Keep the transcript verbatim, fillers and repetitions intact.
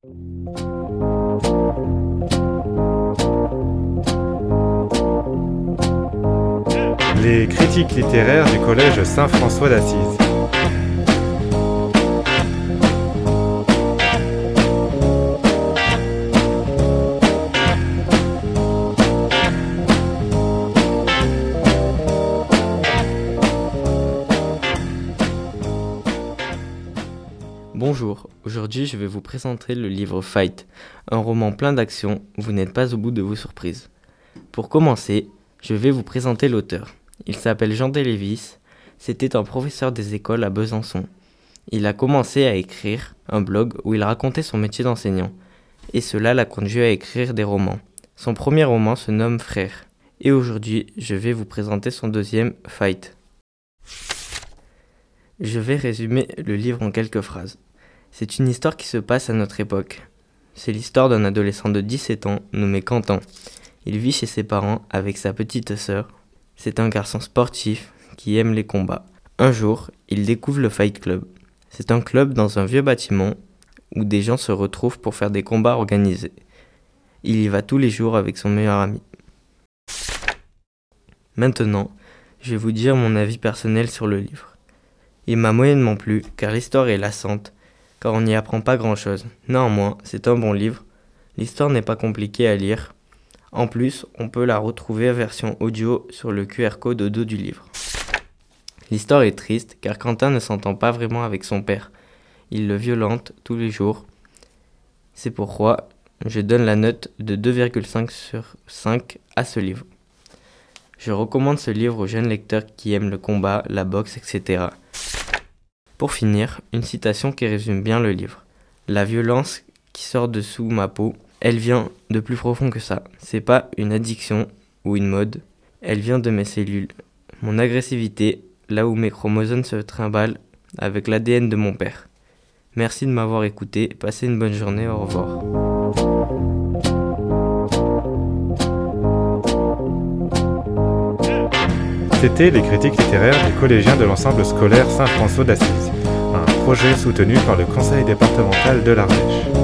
Les critiques littéraires du collège Saint-François d'Assise. Bonjour, aujourd'hui je vais vous présenter le livre Fight, un roman plein d'action, vous n'êtes pas au bout de vos surprises. Pour commencer, je vais vous présenter l'auteur. Il s'appelle Jean Delévis, c'était un professeur des écoles à Besançon. Il a commencé à écrire un blog où il racontait son métier d'enseignant, et cela l'a conduit à écrire des romans. Son premier roman se nomme Frères, et aujourd'hui je vais vous présenter son deuxième, Fight. Je vais résumer le livre en quelques phrases. C'est une histoire qui se passe à notre époque. C'est l'histoire d'un adolescent de dix-sept ans nommé Quentin. Il vit chez ses parents avec sa petite sœur. C'est un garçon sportif qui aime les combats. Un jour, il découvre le Fight Club. C'est un club dans un vieux bâtiment où des gens se retrouvent pour faire des combats organisés. Il y va tous les jours avec son meilleur ami. Maintenant, je vais vous dire mon avis personnel sur le livre. Il m'a moyennement plu car l'histoire est lassante, car on n'y apprend pas grand chose. Néanmoins, c'est un bon livre. L'histoire n'est pas compliquée à lire. En plus, on peut la retrouver en version audio sur le Q R code au dos du livre. L'histoire est triste car Quentin ne s'entend pas vraiment avec son père. Il le violente tous les jours. C'est pourquoi je donne la note de deux virgule cinq sur cinq à ce livre. Je recommande ce livre aux jeunes lecteurs qui aiment le combat, la boxe, et cetera. Pour finir, une citation qui résume bien le livre. La violence qui sort de sous ma peau, elle vient de plus profond que ça. C'est pas une addiction ou une mode, elle vient de mes cellules. Mon agressivité, là où mes chromosomes se trimballent avec l'A D N de mon père. Merci de m'avoir écouté, passez une bonne journée, au revoir. C'était les critiques littéraires des collégiens de l'ensemble scolaire Saint-François d'Assise, un projet soutenu par le conseil départemental de l'Ardèche.